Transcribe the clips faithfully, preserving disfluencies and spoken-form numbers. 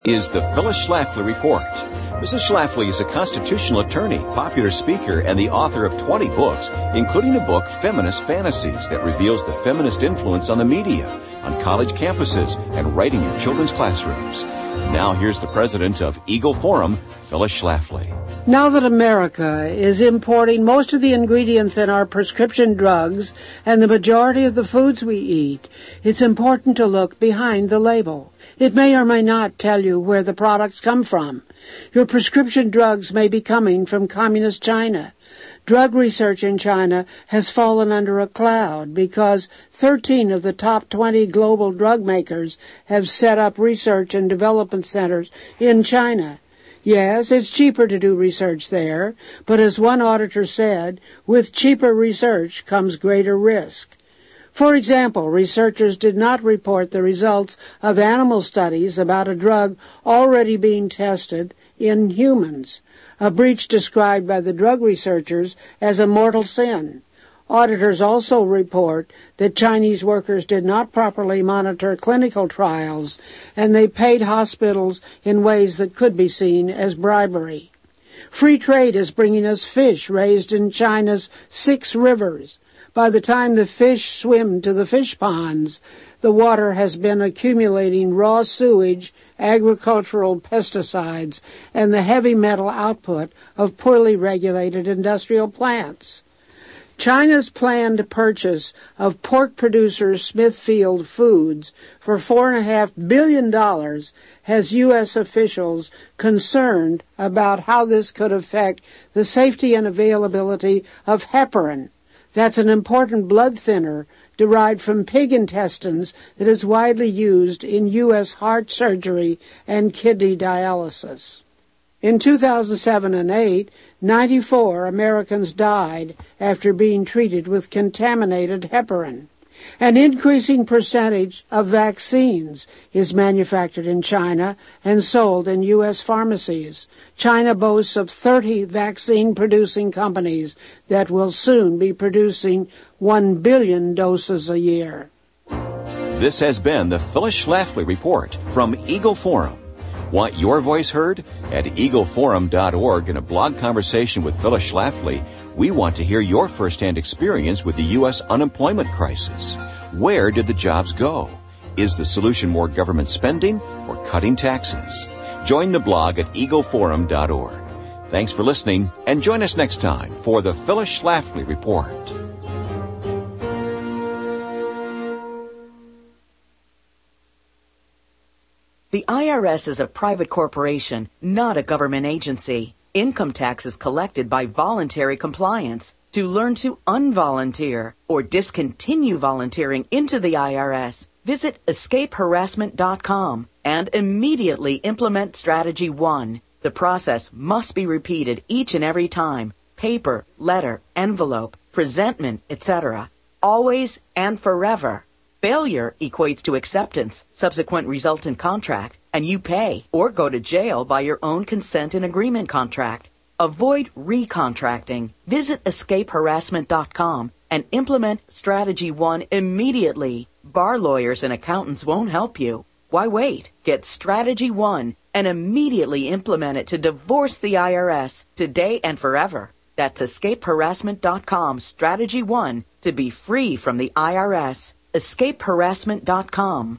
Is the Phyllis Schlafly Report. Missus Schlafly is a constitutional attorney, popular speaker, and the author of twenty books, including the book Feminist Fantasies that reveals the feminist influence on the media, on college campuses, and right in your children's classrooms. Now here's the president of Eagle Forum, Phyllis Schlafly. Now that America is importing most of the ingredients in our prescription drugs and the majority of the foods we eat, it's important to look behind the label. It may or may not tell you where the products come from. Your prescription drugs may be coming from communist China. Drug research in China has fallen under a cloud because thirteen of the top twenty global drug makers have set up research and development centers in China. Yes, it's cheaper to do research there, but as one auditor said, with cheaper research comes greater risk. For example, researchers did not report the results of animal studies about a drug already being tested in humans, a breach described by the drug researchers as a mortal sin. Auditors also report that Chinese workers did not properly monitor clinical trials, and they paid hospitals in ways that could be seen as bribery. Free trade is bringing us fish raised in China's six rivers. By the time the fish swim to the fish ponds, the water has been accumulating raw sewage, agricultural pesticides, and the heavy metal output of poorly regulated industrial plants. China's planned purchase of pork producer Smithfield Foods for four point five billion dollars has U S officials concerned about how this could affect the safety and availability of heparin. That's an important blood thinner derived from pig intestines that is widely used in U S heart surgery and kidney dialysis. In two thousand seven and eight, ninety-four Americans died after being treated with contaminated heparin. An increasing percentage of vaccines is manufactured in China and sold in U S pharmacies. China boasts of thirty vaccine-producing companies that will soon be producing one billion doses a year. This has been the Phyllis Schlafly Report from Eagle Forum. Want your voice heard? At eagle forum dot org, in a blog conversation with Phyllis Schlafly, we want to hear your firsthand experience with the U S unemployment crisis. Where did the jobs go? Is the solution more government spending or cutting taxes? Join the blog at eagle forum dot org. Thanks for listening, and join us next time for the Phyllis Schlafly Report. The I R S is a private corporation, not a government agency. Income tax is collected by voluntary compliance. To learn to unvolunteer or discontinue volunteering into the I R S, visit escape harassment dot com and immediately implement Strategy one. The process must be repeated each and every time. Paper, letter, envelope, presentment, et cetera. Always and forever. Failure equates to acceptance, subsequent resultant contract, and you pay or go to jail by your own consent and agreement contract. Avoid recontracting. Visit escape harassment dot com and implement Strategy one immediately. Bar lawyers and accountants won't help you. Why wait? Get Strategy one and immediately implement it to divorce the I R S today and forever. That's escape harassment dot com, Strategy one, to be free from the I R S. escape harassment dot com.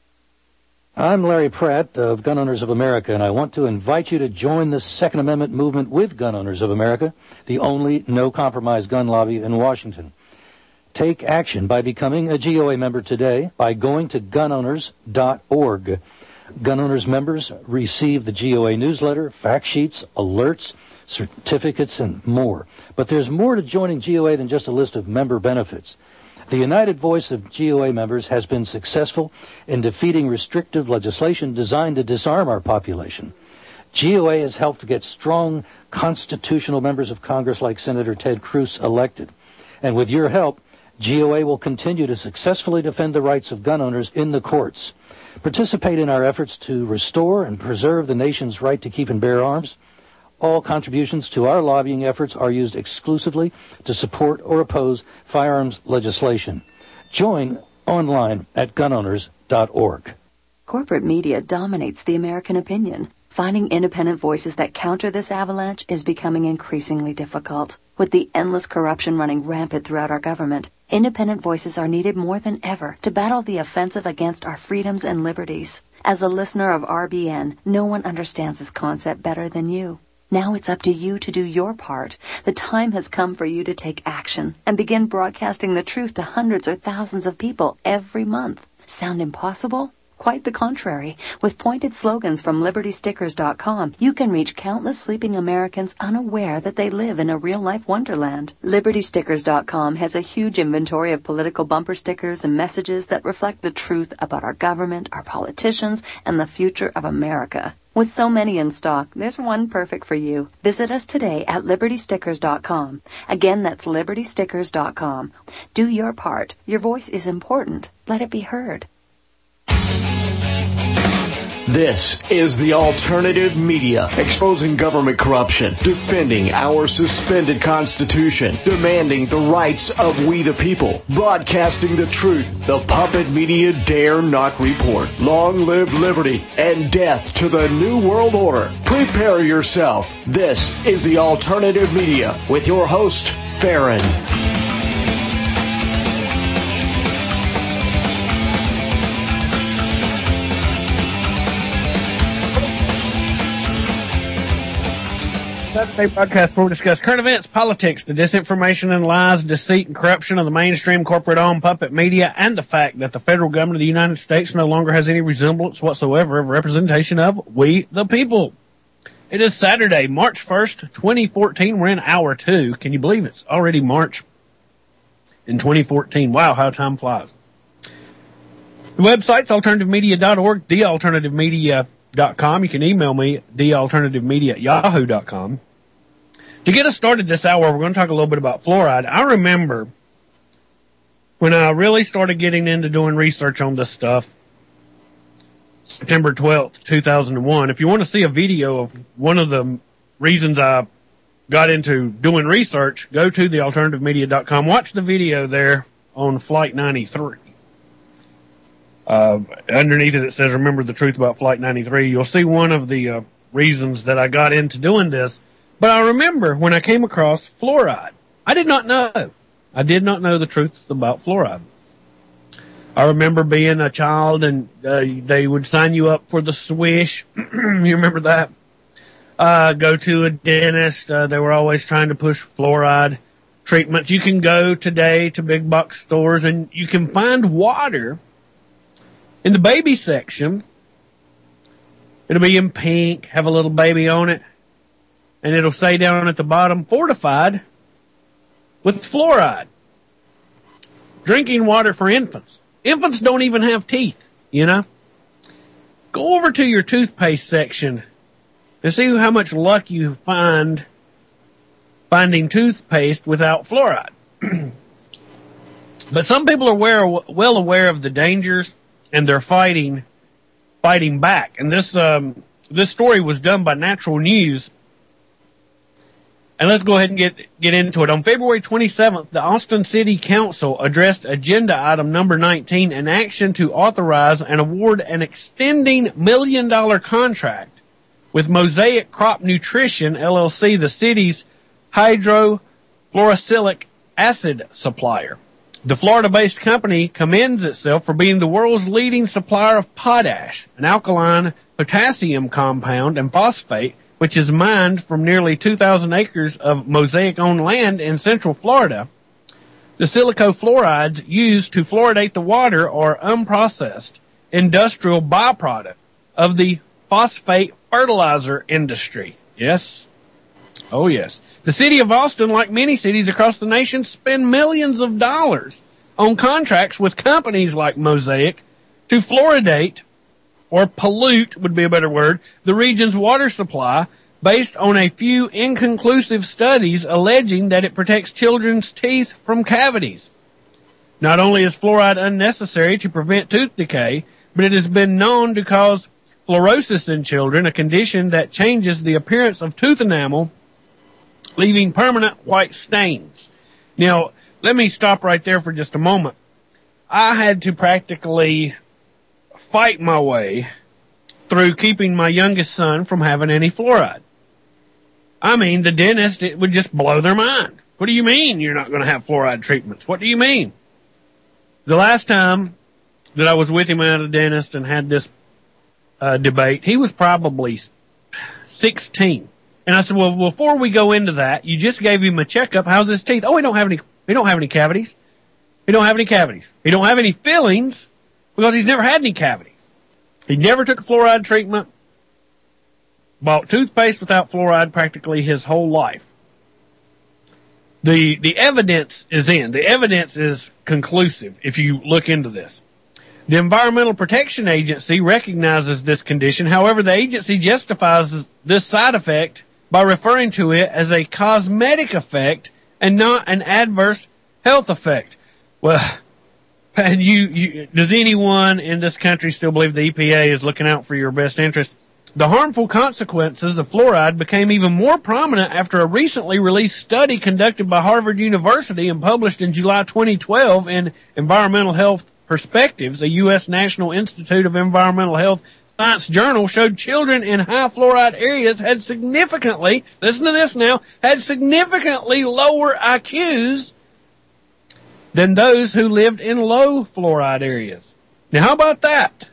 I'm Larry Pratt of Gun Owners of America, and I want to invite you to join the Second Amendment movement with Gun Owners of America, the only no-compromise gun lobby in Washington. Take action by becoming a G O A member today by going to gun owners dot org. Gun Owners members receive the G O A newsletter, fact sheets, alerts, certificates, and more. But there's more to joining G O A than just a list of member benefits. The united voice of G O A members has been successful in defeating restrictive legislation designed to disarm our population. G O A has helped get strong constitutional members of Congress like Senator Ted Cruz elected. And with your help, G O A will continue to successfully defend the rights of gun owners in the courts. Participate in our efforts to restore and preserve the nation's right to keep and bear arms. All contributions to our lobbying efforts are used exclusively to support or oppose firearms legislation. Join online at gun owners dot org. Corporate media dominates the American opinion. Finding independent voices that counter this avalanche is becoming increasingly difficult. With the endless corruption running rampant throughout our government, independent voices are needed more than ever to battle the offensive against our freedoms and liberties. As a listener of R B N, no one understands this concept better than you. Now it's up to you to do your part. The time has come for you to take action and begin broadcasting the truth to hundreds or thousands of people every month. Sound impossible? Quite the contrary. With pointed slogans from Liberty Stickers dot com, you can reach countless sleeping Americans unaware that they live in a real-life wonderland. Liberty Stickers dot com has a huge inventory of political bumper stickers and messages that reflect the truth about our government, our politicians, and the future of America. With so many in stock, there's one perfect for you. Visit us today at Liberty Stickers dot com. Again, that's Liberty Stickers dot com. Do your part. Your voice is important. Let it be heard. This is the alternative media, exposing government corruption, defending our suspended Constitution, demanding the rights of we the people, broadcasting the truth the puppet media dare not report. Long live liberty and death to the New World Order. Prepare yourself. This is the alternative media with your host, Farron. Saturday broadcast where we discuss current events, politics, the disinformation and lies, deceit and corruption of the mainstream corporate-owned puppet media, and the fact that the federal government of the United States no longer has any resemblance whatsoever of representation of we the people. It is Saturday, March first, twenty fourteen. We're in hour two. Can you believe it's already March in twenty fourteen? Wow, how time flies. The website's alternative media dot org, the alternative media dot com. You can email me, the alternative media at yahoo dot com. To get us started this hour, we're going to talk a little bit about fluoride. I remember when I really started getting into doing research on this stuff, September twelfth, two thousand one. If you want to see a video of one of the reasons I got into doing research, go to the alternative media dot com. Watch the video there on Flight ninety-three. Uh, underneath it, it says, remember the truth about Flight ninety-three. You'll see one of the uh, reasons that I got into doing this. But I remember when I came across fluoride. I did not know. I did not know the truth about fluoride. I remember being a child and uh, they would sign you up for the swish. You remember that? Uh, go to a dentist. Uh, they were always trying to push fluoride treatments. You can go today to big box stores and you can find water in the baby section. It'll be in pink, have a little baby on it, and it'll say down at the bottom, fortified with fluoride. Drinking water for infants. Infants don't even have teeth, you know. Go over to your toothpaste section and see how much luck you find finding toothpaste without fluoride. But some people are aware, well aware of the dangers, and they're fighting, fighting back. And this, um, this story was done by Natural News. And let's go ahead and get, get into it. On February twenty-seventh, the Austin City Council addressed agenda item number nineteen, an action to authorize and award an extending million dollar contract with Mosaic Crop Nutrition, L L C, the city's hydrofluorosilicic acid supplier. The Florida-based company commends itself for being the world's leading supplier of potash, an alkaline potassium compound, and phosphate, which is mined from nearly two thousand acres of Mosaic-owned land in central Florida. The silicofluorides used to fluoridate the water are unprocessed industrial byproduct of the phosphate fertilizer industry. Yes. Oh, yes. The city of Austin, like many cities across the nation, spend millions of dollars on contracts with companies like Mosaic to fluoridate, or pollute would be a better word, the region's water supply based on a few inconclusive studies alleging that it protects children's teeth from cavities. Not only is fluoride unnecessary to prevent tooth decay, but it has been known to cause fluorosis in children, a condition that changes the appearance of tooth enamel, leaving permanent white stains. Now, let me stop right there for just a moment. I had to practically fight my way through keeping my youngest son from having any fluoride. I mean, the dentist, it would just blow their mind. What do you mean you're not going to have fluoride treatments? What do you mean? The last time that I was with him at a dentist and had this uh, debate, he was probably sixteen. And I said, well, before we go into that, you just gave him a checkup. How's his teeth? Oh, he don't have any, he don't have any cavities. He don't have any cavities. He don't have any fillings because he's never had any cavities. He never took a fluoride treatment. Bought toothpaste without fluoride practically his whole life. The, the evidence is in. The evidence is conclusive if you look into this. The Environmental Protection Agency recognizes this condition. However, the agency justifies this side effect by referring to it as a cosmetic effect and not an adverse health effect. Well, and you, you, does anyone in this country still believe the E P A is looking out for your best interest? The harmful consequences of fluoride became even more prominent after a recently released study conducted by Harvard University and published in July twenty twelve in Environmental Health Perspectives, a U S National Institute of Environmental Health Science journal, showed children in high fluoride areas had significantly, listen to this now, had significantly lower I Qs than those who lived in low fluoride areas. Now, how about that?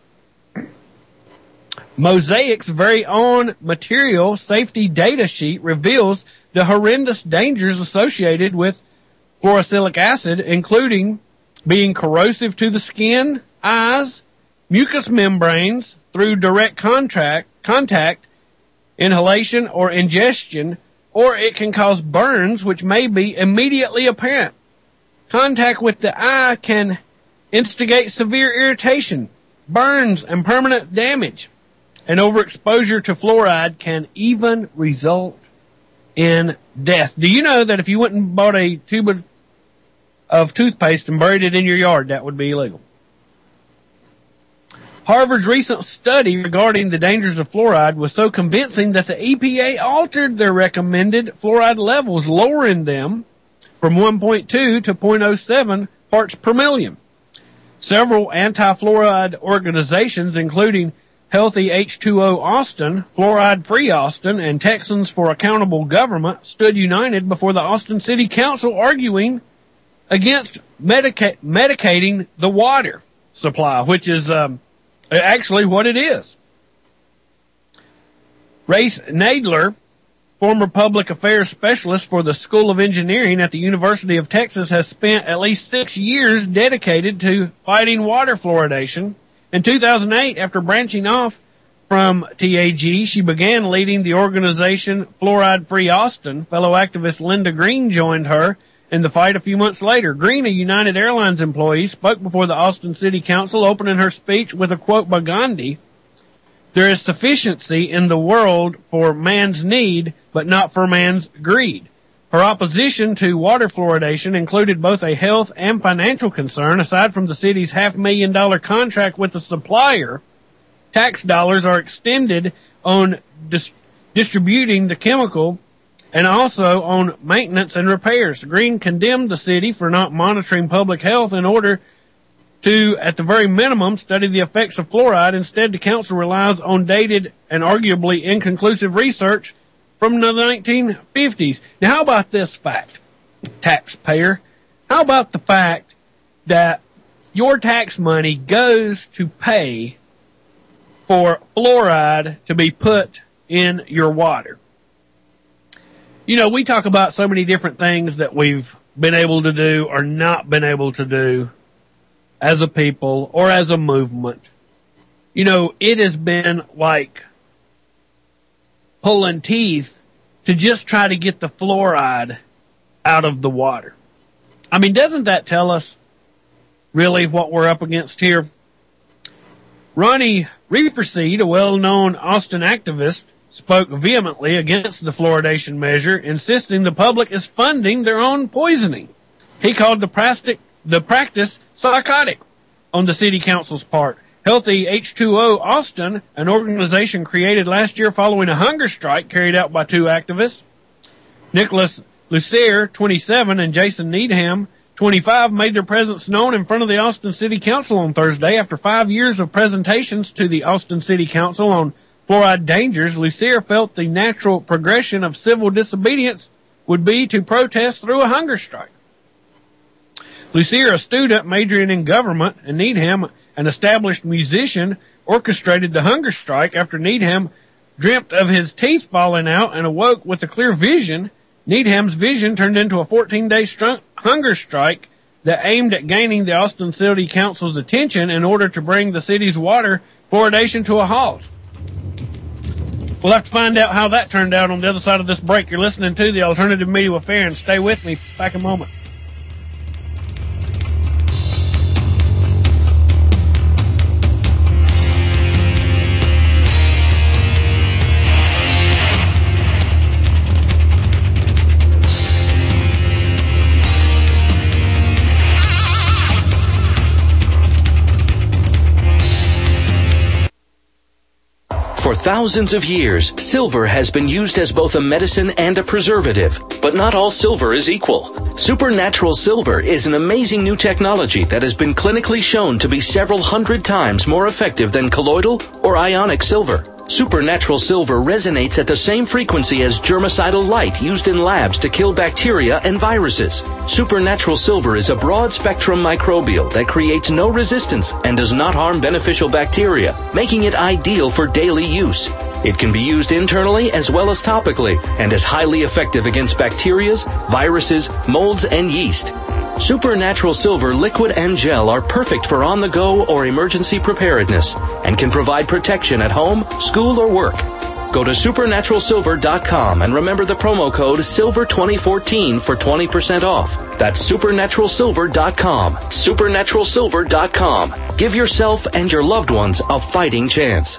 Mosaic's very own material safety data sheet reveals the horrendous dangers associated with fluorosilicic acid, including being corrosive to the skin, eyes, mucous membranes through direct contact, contact, inhalation, or ingestion, or it can cause burns which may be immediately apparent. Contact with the eye can instigate severe irritation, burns, and permanent damage. And overexposure to fluoride can even result in death. Do you know that if you went and bought a tube of, of toothpaste and buried it in your yard, that would be illegal? Harvard's recent study regarding the dangers of fluoride was so convincing that the E P A altered their recommended fluoride levels, lowering them from one point two to zero point zero seven parts per million. Several anti-fluoride organizations, including Healthy H two O Austin, Fluoride Free Austin, and Texans for Accountable Government, stood united before the Austin City Council arguing against medica- medicating the water supply, which is um, actually what it is. Race Nadler, former public affairs specialist for the School of Engineering at the University of Texas, has spent at least six years dedicated to fighting water fluoridation. In two thousand eight, after branching off from T A G, she began leading the organization Fluoride Free Austin. Fellow activist Linda Green joined her in the fight a few months later. Green, a United Airlines employee, spoke before the Austin City Council, opening her speech with a quote by Gandhi: "There is sufficiency in the world for man's need, but not for man's greed." Her opposition to water fluoridation included both a health and financial concern. Aside from the city's half million dollar contract with the supplier, tax dollars are extended on dis- distributing the chemical and also on maintenance and repairs. Green condemned the city for not monitoring public health in order to, at the very minimum, study the effects of fluoride. Instead, the council relies on dated and arguably inconclusive research from the nineteen fifties. Now, how about this fact, taxpayer? How about the fact that your tax money goes to pay for fluoride to be put in your water? You know, we talk about so many different things that we've been able to do or not been able to do as a people or as a movement. You know, it has been like pulling teeth to just try to get the fluoride out of the water. I mean, doesn't that tell us really what we're up against here? Ronnie Reeferseed, a well-known Austin activist, spoke vehemently against the fluoridation measure, insisting the public is funding their own poisoning. He called the, practic- the practice psychotic on the city council's part. Healthy H two O Austin, an organization created last year following a hunger strike carried out by two activists, Nicholas Lucier, twenty-seven, and Jason Needham, twenty-five made their presence known in front of the Austin City Council on Thursday. After five years of presentations to the Austin City Council on fluoride dangers, Lucier felt the natural progression of civil disobedience would be to protest through a hunger strike. Lucier, a student majoring in government, and Needham, an established musician, orchestrated the hunger strike after Needham dreamt of his teeth falling out and awoke with a clear vision. Needham's vision turned into a fourteen-day stru- hunger strike that aimed at gaining the Austin City Council's attention in order to bring the city's water fluoridation to a halt. We'll have to find out how that turned out on the other side of this break. You're listening to the Alternative Media with Farron. Stay with me. Back in moments. For thousands of years, silver has been used as both a medicine and a preservative. But not all silver is equal. Supernatural Silver is an amazing new technology that has been clinically shown to be several hundred times more effective than colloidal or ionic silver. Supernatural Silver resonates at the same frequency as germicidal light used in labs to kill bacteria and viruses. Supernatural Silver is a broad-spectrum microbial that creates no resistance and does not harm beneficial bacteria, making it ideal for daily use. It can be used internally as well as topically and is highly effective against bacteria, viruses, molds, and yeast. Supernatural Silver liquid and gel are perfect for on-the-go or emergency preparedness and can provide protection at home, school, or work. Go to supernatural silver dot com and remember the promo code silver twenty fourteen for twenty percent off. That's supernatural silver dot com. supernatural silver dot com. Give yourself and your loved ones a fighting chance.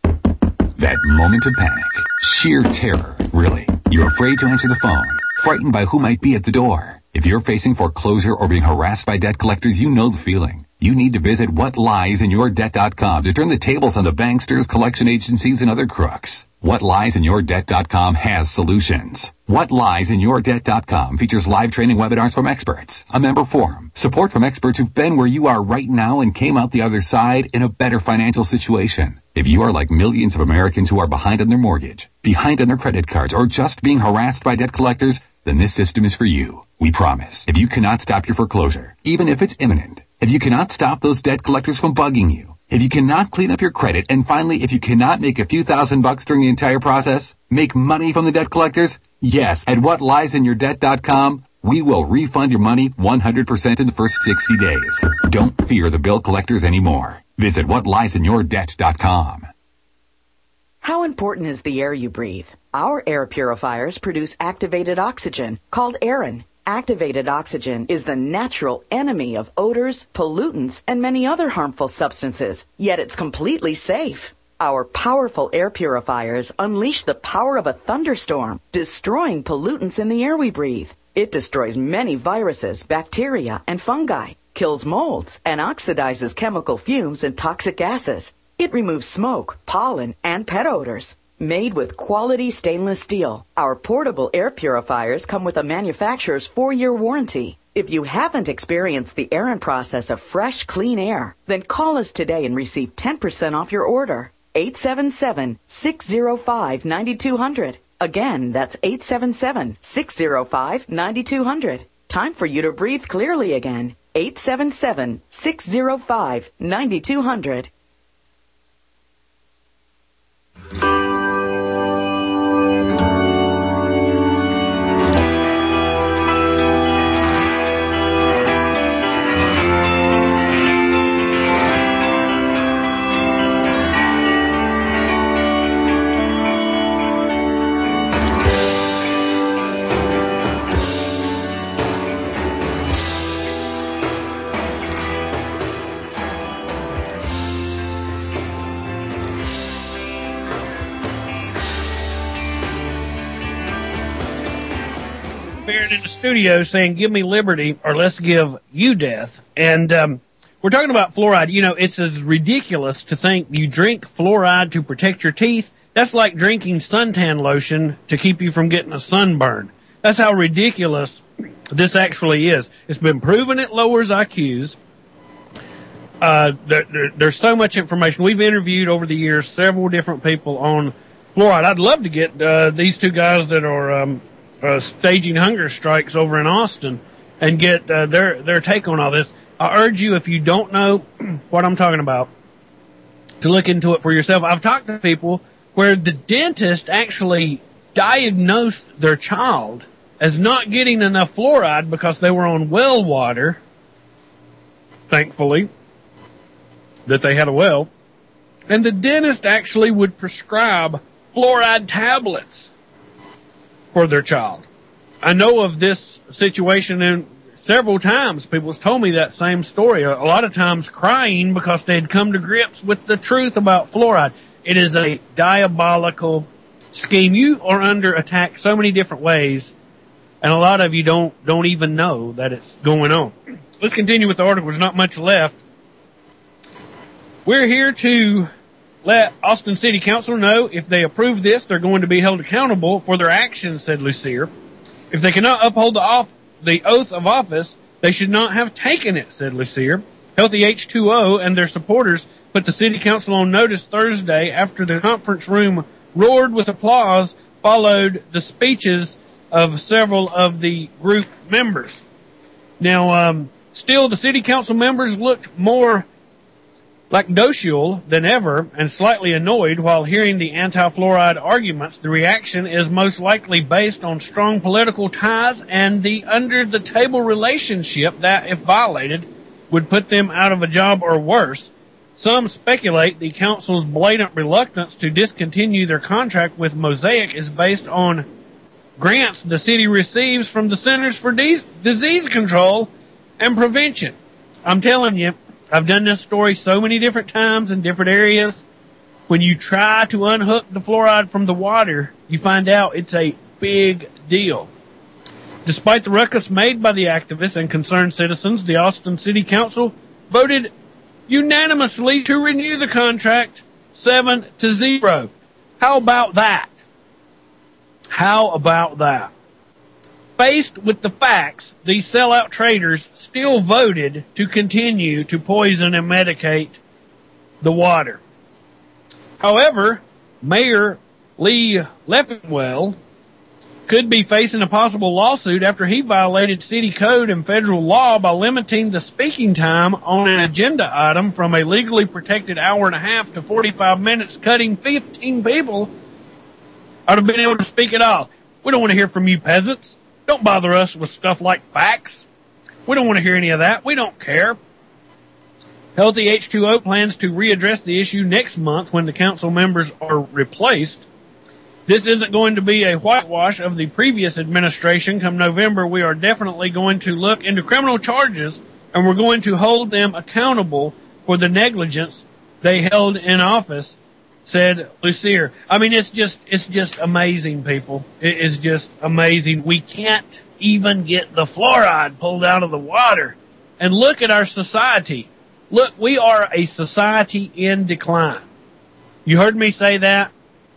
That moment of panic. Sheer terror, really. You're afraid to answer the phone. Frightened by who might be at the door. If you're facing foreclosure or being harassed by debt collectors, you know the feeling. You need to visit what lies in your debt dot com to turn the tables on the banksters, collection agencies, and other crooks. what lies in your debt dot com has solutions. what lies in your debt dot com features live training webinars from experts, a member forum, support from experts who've been where you are right now and came out the other side in a better financial situation. If you are like millions of Americans who are behind on their mortgage, behind on their credit cards, or just being harassed by debt collectors, then this system is for you. We promise. If you cannot stop your foreclosure, even if it's imminent, if you cannot stop those debt collectors from bugging you, if you cannot clean up your credit, and finally, if you cannot make a few thousand bucks during the entire process, make money from the debt collectors, yes, at what lies in your debt dot com, we will refund your money one hundred percent in the first sixty days. Don't fear the bill collectors anymore. Visit what lies in your debt dot com. How important is the air you breathe? Our air purifiers produce activated oxygen, called Aerin. Activated oxygen is the natural enemy of odors, pollutants, and many other harmful substances, yet it's completely safe. Our powerful air purifiers unleash the power of a thunderstorm, destroying pollutants in the air we breathe. It destroys many viruses, bacteria, and fungi, kills molds, and oxidizes chemical fumes and toxic gases. It removes smoke, pollen, and pet odors. Made with quality stainless steel, our portable air purifiers come with a manufacturer's four-year warranty. If you haven't experienced the Aerin process of fresh, clean air, then call us today and receive ten percent off your order. eight seven seven, six zero five, nine two zero zero. Again, that's eight seven seven, six zero five, nine two zero zero. Time for you to breathe clearly again. eight seven seven, six zero five, nine two zero zero. In the studio saying, give me liberty or let's give you death. And um, we're talking about fluoride. You know, it's as ridiculous to think you drink fluoride to protect your teeth. That's like drinking suntan lotion to keep you from getting a sunburn. That's how ridiculous this actually is. It's been proven it lowers I Qs. Uh, there, there, there's so much information. We've interviewed over the years several different people on fluoride. I'd love to get uh, these two guys that are um, uh, staging hunger strikes over in Austin and get uh, their their take on all this. I urge you, if you don't know what I'm talking about, to look into it for yourself. I've talked to people where the dentist actually diagnosed their child as not getting enough fluoride because they were on well water, thankfully, that they had a well, and the dentist actually would prescribe fluoride tablets for their child. I know of this situation in several times. People have told me that same story, a lot of times crying because they'd come to grips with the truth about fluoride. It is a diabolical scheme. You are under attack so many different ways, and a lot of you don't don't even know that it's going on. Let's continue with the article. There's not much left. We're here to let Austin City Council know if they approve this, they're going to be held accountable for their actions, said Lucier. If they cannot uphold the, off, the oath of office, they should not have taken it, said Lucier. Healthy H two O and their supporters put the City Council on notice Thursday after the conference room roared with applause, followed the speeches of several of the group members. Now, um, still, the City Council members looked more lacdocial than ever and slightly annoyed while hearing the anti-fluoride arguments. The reaction is most likely based on strong political ties and the under-the-table relationship that, if violated, would put them out of a job or worse. Some speculate the council's blatant reluctance to discontinue their contract with Mosaic is based on grants the city receives from the Centers for De- Disease Control and Prevention. I'm telling you, I've done this story so many different times in different areas. When you try to unhook the fluoride from the water, you find out it's a big deal. Despite the ruckus made by the activists and concerned citizens, the Austin City Council voted unanimously to renew the contract seven to zero. How about that? How about that? Faced with the facts, these sellout traders still voted to continue to poison and medicate the water. However, Mayor Lee Leffingwell could be facing a possible lawsuit after he violated city code and federal law by limiting the speaking time on an agenda item from a legally protected hour and a half to forty-five minutes, cutting fifteen people out of being able to speak at all. We don't want to hear from you peasants. Don't bother us with stuff like facts. We don't want to hear any of that. We don't care. Healthy H two O plans to readdress the issue next month when the council members are replaced. This isn't going to be a whitewash of the previous administration. Come November, we are definitely going to look into criminal charges, and we're going to hold them accountable for the negligence they held in office, said Lucier. I mean, it's just, it's just amazing, people. It is just amazing. We can't even get the fluoride pulled out of the water. And look at our society. Look, we are a society in decline. You heard me say that?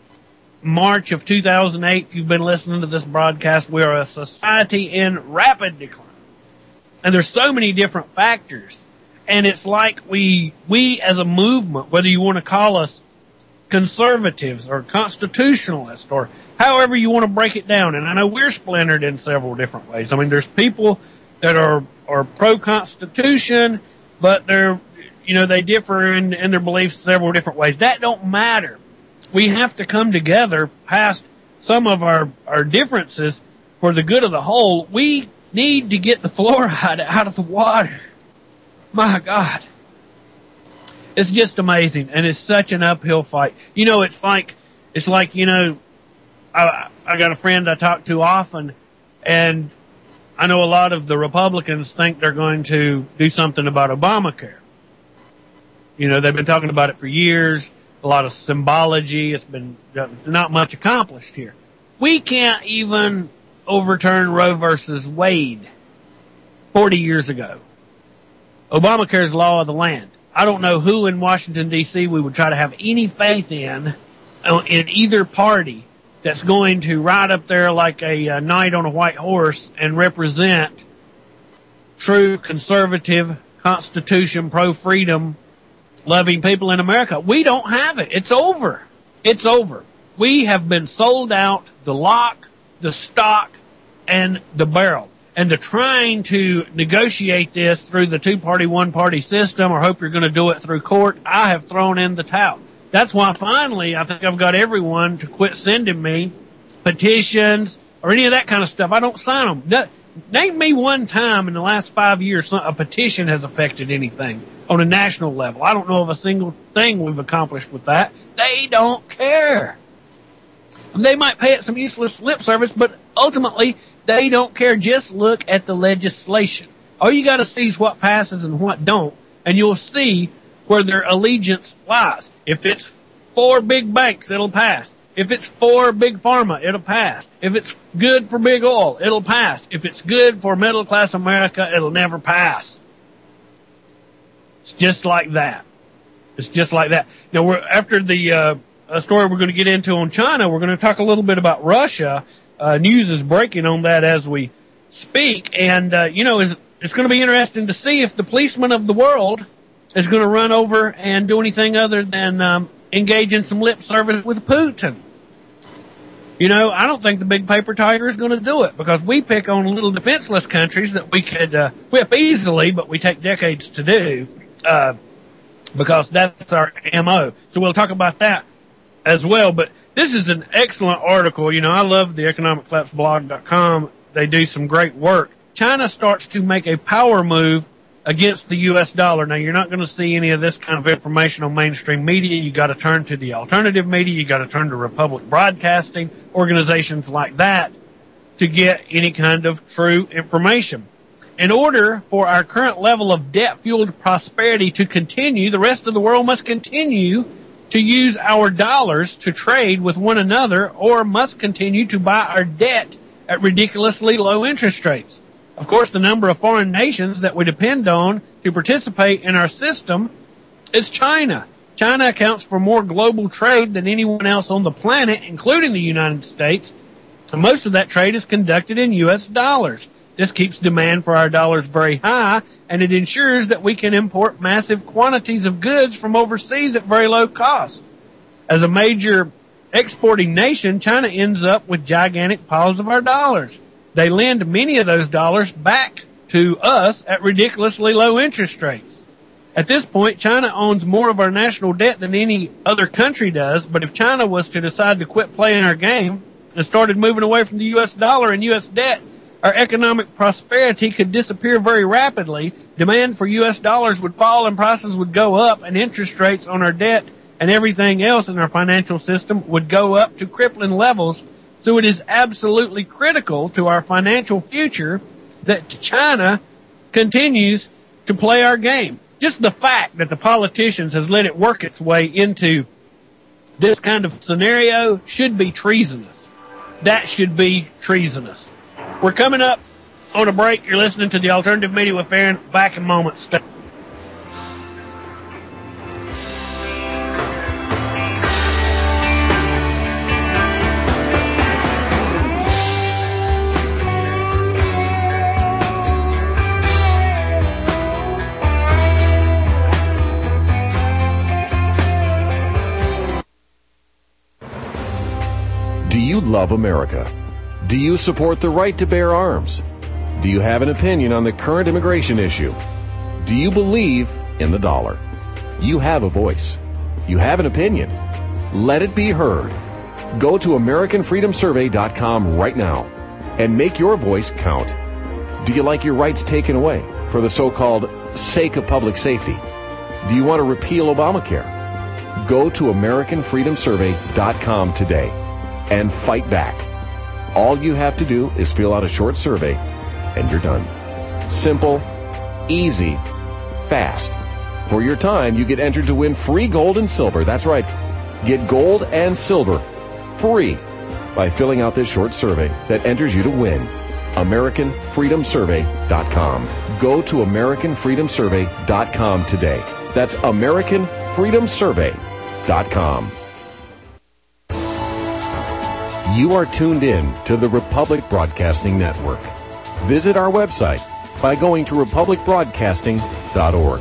March of two thousand eight, if you've been listening to this broadcast, we are a society in rapid decline. And there's so many different factors. And it's like we, we as a movement, whether you want to call us conservatives or constitutionalists or however you want to break it down. And I know we're splintered in several different ways. I mean, there's people that are, are pro-constitution, but they're, you know, they differ in, in their beliefs several different ways. That don't matter. We have to come together past some of our, our differences for the good of the whole. We need to get the fluoride out of the water. My God. It's just amazing, and it's such an uphill fight. You know, it's like, it's like, you know, I, I got a friend I talk to often, and I know a lot of the Republicans think they're going to do something about Obamacare. You know, they've been talking about it for years, a lot of symbology. It's been not much accomplished here. We can't even overturn Roe versus Wade forty years ago. Obamacare's law of the land. I don't know who in Washington, D C we would try to have any faith in, in either party that's going to ride up there like a, a knight on a white horse and represent true conservative, Constitution, pro-freedom, loving people in America. We don't have it. It's over. It's over. We have been sold out the lock, the stock, and the barrel. And they're trying to negotiate this through the two-party, one-party system, or hope you're going to do it through court. I have thrown in the towel. That's why finally I think I've got everyone to quit sending me petitions or any of that kind of stuff. I don't sign them. No, name me one time in the last five years a petition has affected anything on a national level. I don't know of a single thing we've accomplished with that. They don't care. They might pay it some useless lip service, but ultimately they don't care. Just look at the legislation. All you got to see is what passes and what don't, and you'll see where their allegiance lies. If it's for big banks, it'll pass. If it's for big pharma, it'll pass. If it's good for big oil, it'll pass. If it's good for middle class America, it'll never pass. It's just like that. It's just like that. Now, we're, after the uh, a story we're going to get into on China, we're going to talk a little bit about Russia. Uh, news is breaking on that as we speak. And, uh, you know, it's, it's going to be interesting to see if the policeman of the world is going to run over and do anything other than um, engage in some lip service with Putin. You know, I don't think the big paper tiger is going to do it, because we pick on little defenseless countries that we could uh, whip easily, but we take decades to do, uh, because that's our M O. So we'll talk about that as well. But this is an excellent article. You know, I love the economic collapse blog dot com. They do some great work. China starts to make a power move against the U S dollar. Now, you're not going to see any of this kind of information on mainstream media. You got to turn to the alternative media. You got to turn to Republic Broadcasting, organizations like that, to get any kind of true information. In order for our current level of debt-fueled prosperity to continue, the rest of the world must continue to use our dollars to trade with one another, or must continue to buy our debt at ridiculously low interest rates. Of course, the number of foreign nations that we depend on to participate in our system is China. China accounts for more global trade than anyone else on the planet, including the United States. And most of that trade is conducted in U S dollars. This keeps demand for our dollars very high, and it ensures that we can import massive quantities of goods from overseas at very low cost. As a major exporting nation, China ends up with gigantic piles of our dollars. They lend many of those dollars back to us at ridiculously low interest rates. At this point, China owns more of our national debt than any other country does, but if China was to decide to quit playing our game and started moving away from the U S dollar and U S debt, our economic prosperity could disappear very rapidly. Demand for U S dollars would fall and prices would go up, and interest rates on our debt and everything else in our financial system would go up to crippling levels. So it is absolutely critical to our financial future that China continues to play our game. Just the fact that the politicians has let it work its way into this kind of scenario should be treasonous. That should be treasonous. We're coming up on a break. You're listening to the Alternative Media with Farron. Back in moments. Stay. Do you love America? Do you support the right to bear arms? Do you have an opinion on the current immigration issue? Do you believe in the dollar? You have a voice. You have an opinion. Let it be heard. Go to American Freedom Survey dot com right now and make your voice count. Do you like your rights taken away for the so-called sake of public safety? Do you want to repeal Obamacare? Go to American Freedom Survey dot com today and fight back. All you have to do is fill out a short survey, and you're done. Simple, easy, fast. For your time, you get entered to win free gold and silver. That's right. Get gold and silver free by filling out this short survey that enters you to win. American Freedom Survey dot com. Go to American Freedom Survey dot com today. That's American Freedom Survey dot com. You are tuned in to the Republic Broadcasting Network. Visit our website by going to republic broadcasting dot org.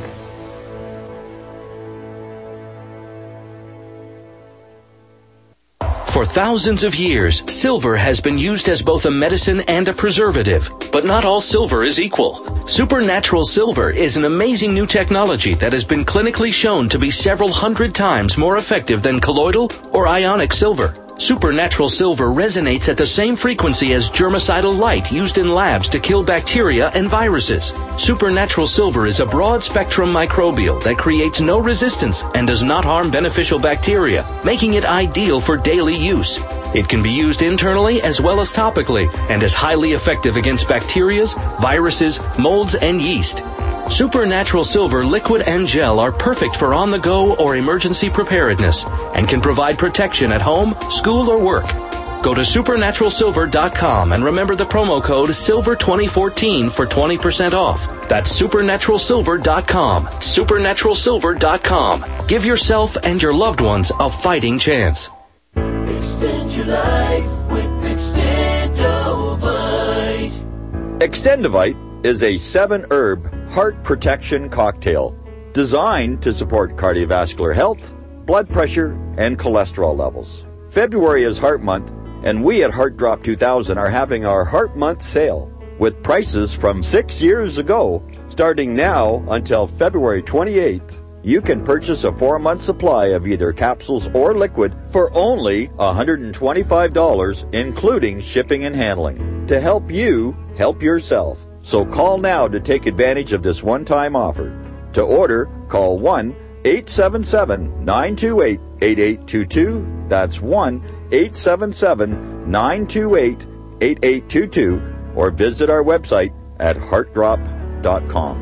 For thousands of years, silver has been used as both a medicine and a preservative. But not all silver is equal. Supernatural silver is an amazing new technology that has been clinically shown to be several hundred times more effective than colloidal or ionic silver. Supernatural silver resonates at the same frequency as germicidal light used in labs to kill bacteria and viruses. Supernatural silver is a broad-spectrum microbial that creates no resistance and does not harm beneficial bacteria, making it ideal for daily use. It can be used internally as well as topically and is highly effective against bacteria, viruses, molds, and yeast. Supernatural silver liquid and gel are perfect for on-the-go or emergency preparedness and can provide protection at home, school, or work. Go to supernatural silver dot com and remember the promo code silver twenty fourteen for twenty percent off. That's supernatural silver dot com. supernatural silver dot com. Give yourself and your loved ones a fighting chance. Extend your life with Extendovite. Extendovite is a seven-herb heart protection cocktail designed to support cardiovascular health, blood pressure, and cholesterol levels. February is Heart Month, and we at Heart Drop two thousand are having our Heart Month sale with prices from six years ago. Starting now until February twenty-eighth, you can purchase a four-month supply of either capsules or liquid for only one hundred twenty-five dollars, including shipping and handling, to help you help yourself. So call now to take advantage of this one-time offer. To order, call one eight seven seven, nine two eight, eight eight two two. That's one eight seven seven, nine two eight, eight eight two two. Or visit our website at heart drop dot com.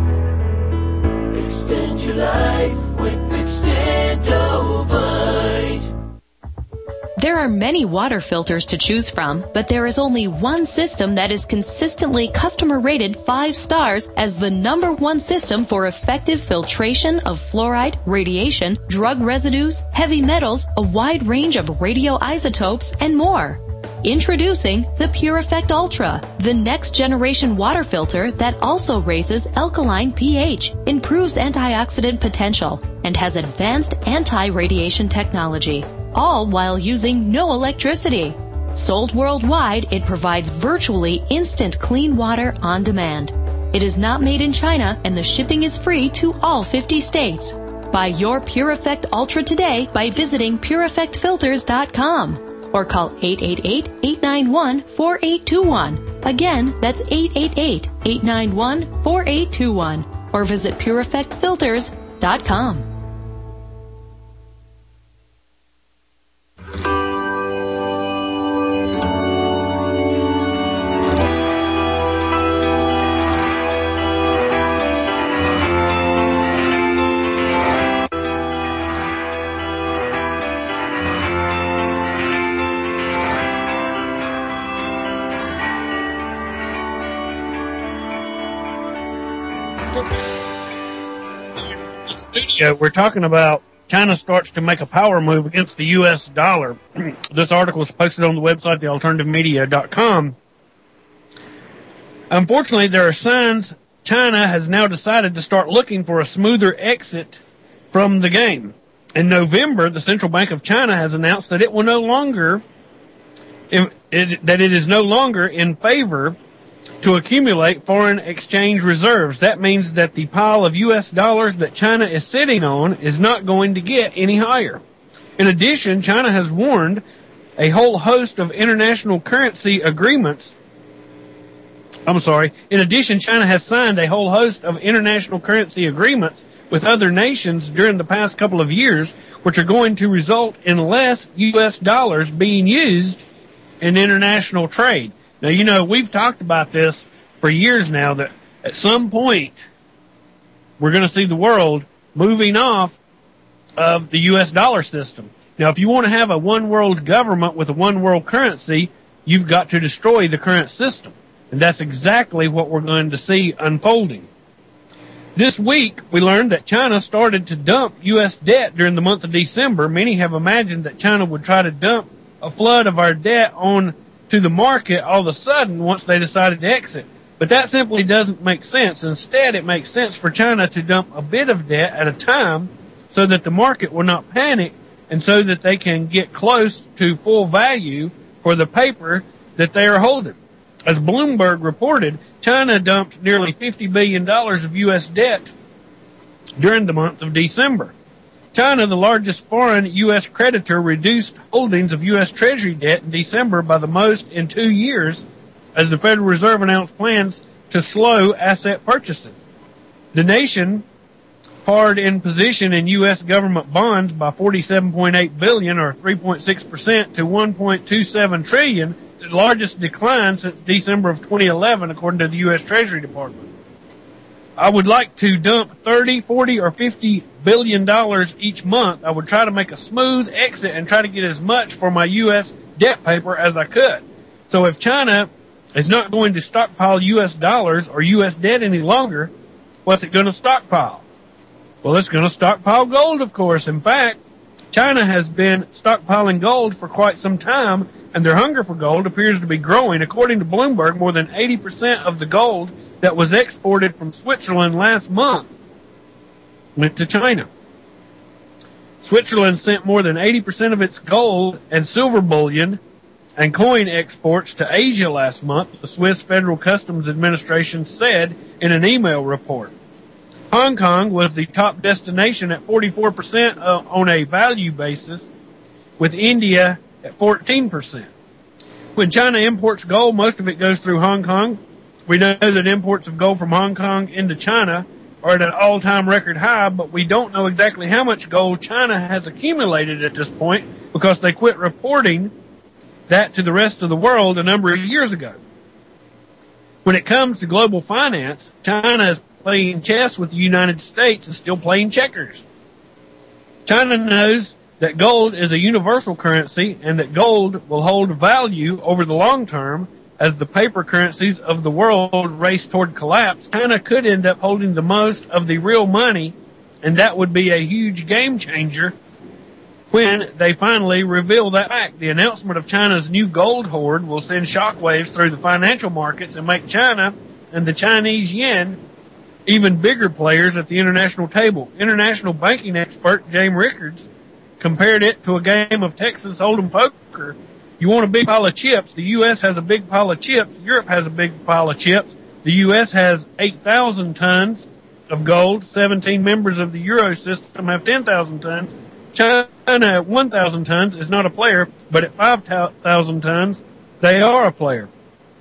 Extend your life with Extendovite. There are many water filters to choose from, but there is only one system that is consistently customer rated five stars as the number one system for effective filtration of fluoride, radiation, drug residues, heavy metals, a wide range of radioisotopes, and more. Introducing the Pure Effect Ultra, the next generation water filter that also raises alkaline pH, improves antioxidant potential, and has advanced anti-radiation technology, all while using no electricity. Sold worldwide, it provides virtually instant clean water on demand. It is not made in China, and the shipping is free to all fifty states. Buy your Pure Effect Ultra today by visiting pure effect filters dot com. Or call eight eight eight, eight nine one, four eight two one. Again, that's eight eight eight, eight nine one, four eight two one. Or visit pure effect filters dot com. Studio, we're talking about China starts to make a power move against the U S dollar. This article is posted on the website, the alternative media dot com. Unfortunately, there are signs China has now decided to start looking for a smoother exit from the game. In November, the Central Bank of China has announced that it will no longer, it, it, that it is no longer in favor to accumulate foreign exchange reserves. That means that the pile of U S dollars that China is sitting on is not going to get any higher. In addition, China has warned a whole host of international currency agreements. I'm sorry. In addition, China has signed a whole host of international currency agreements with other nations during the past couple of years, which are going to result in less U S dollars being used in international trade. Now, you know, we've talked about this for years now, that at some point we're going to see the world moving off of the U S dollar system. Now, if you want to have a one world government with a one world currency, you've got to destroy the current system. And that's exactly what we're going to see unfolding. This week, we learned that China started to dump U S debt during the month of December. Many have imagined that China would try to dump a flood of our debt on to the market all of a sudden once they decided to exit. But that simply doesn't make sense. Instead, it makes sense for China to dump a bit of debt at a time so that the market will not panic and so that they can get close to full value for the paper that they are holding. As Bloomberg reported, China dumped nearly fifty billion dollars of U S debt during the month of December. China, the largest foreign U S creditor, reduced holdings of U S Treasury debt in December by the most in two years as the Federal Reserve announced plans to slow asset purchases. The nation pared in position in U S government bonds by forty-seven point eight billion dollars or three point six percent to one point two seven trillion dollars, the largest decline since December of twenty eleven, according to the U S Treasury Department. I would like to dump thirty, forty, or fifty billion dollars each month. I would try to make a smooth exit and try to get as much for my U S debt paper as I could. So if China is not going to stockpile U S dollars or U S debt any longer, what's it going to stockpile? Well, it's going to stockpile gold, of course. In fact, China has been stockpiling gold for quite some time, and their hunger for gold appears to be growing. According to Bloomberg, more than eighty percent of the gold that was exported from Switzerland last month went to China. Switzerland sent more than eighty percent of its gold and silver bullion and coin exports to Asia last month, the Swiss Federal Customs Administration said in an email report. Hong Kong was the top destination at forty-four percent uh, on a value basis, with India at fourteen percent. When China imports gold, most of it goes through Hong Kong. We know that imports of gold from Hong Kong into China are at an all-time record high, but we don't know exactly how much gold China has accumulated at this point because they quit reporting that to the rest of the world a number of years ago. When it comes to global finance, China is playing chess with the United States and still playing checkers. China knows that gold is a universal currency and that gold will hold value over the long term as the paper currencies of the world race toward collapse. China could end up holding the most of the real money, and that would be a huge game changer when they finally reveal that fact. The announcement of China's new gold hoard will send shockwaves through the financial markets and make China and the Chinese yen even bigger players at the international table. International banking expert James Rickards compared it to a game of Texas Hold'em poker. You want a big pile of chips. The U S has a big pile of chips. Europe has a big pile of chips. The U S has eight thousand tons of gold. seventeen members of the Euro system have ten thousand tons. China at one thousand tons is not a player, but at five thousand tons, they are a player.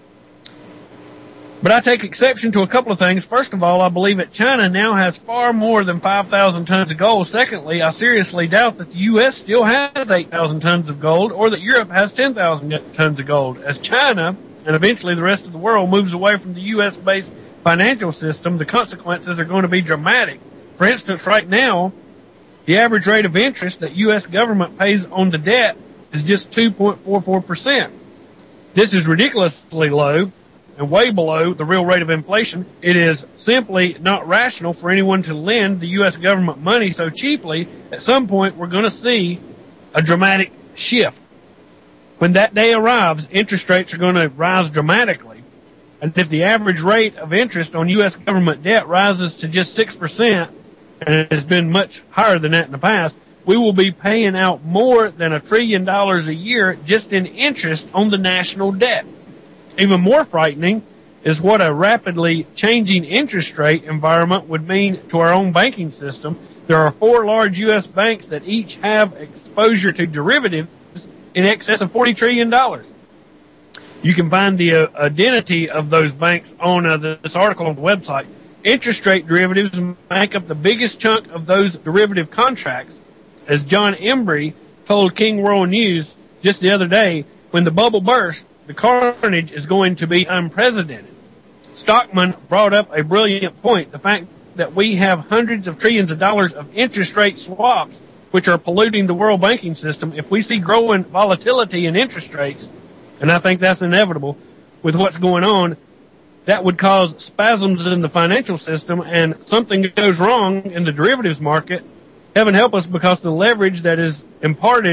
But I take exception to a couple of things. First of all, I believe that China now has far more than five thousand tons of gold. Secondly, I seriously doubt that the U S still has eight thousand tons of gold or that Europe has ten thousand tons of gold. As China and eventually the rest of the world moves away from the U S-based financial system, the consequences are going to be dramatic. For instance, right now, the average rate of interest that U S government pays on the debt is just two point four four percent. This is ridiculously low and way below the real rate of inflation. It is simply not rational for anyone to lend the U S government money so cheaply. At some point, we're going to see a dramatic shift. When that day arrives, interest rates are going to rise dramatically. And if the average rate of interest on U S government debt rises to just six percent, and it has been much higher than that in the past, we will be paying out more than a trillion dollars a year just in interest on the national debt. Even more frightening is what a rapidly changing interest rate environment would mean to our own banking system. There are four large U S banks that each have exposure to derivatives in excess of forty trillion dollars. You can find the uh, identity of those banks on uh, this article on the website. Interest rate derivatives make up the biggest chunk of those derivative contracts, as John Embry told King World News just the other day. When the bubble burst, the carnage is going to be unprecedented. Stockman brought up a brilliant point, the fact that we have hundreds of trillions of dollars of interest rate swaps, which are polluting the world banking system. If we see growing volatility in interest rates, and I think that's inevitable with what's going on, that would cause spasms in the financial system, and something goes wrong in the derivatives market. Heaven help us, because the leverage that is imparted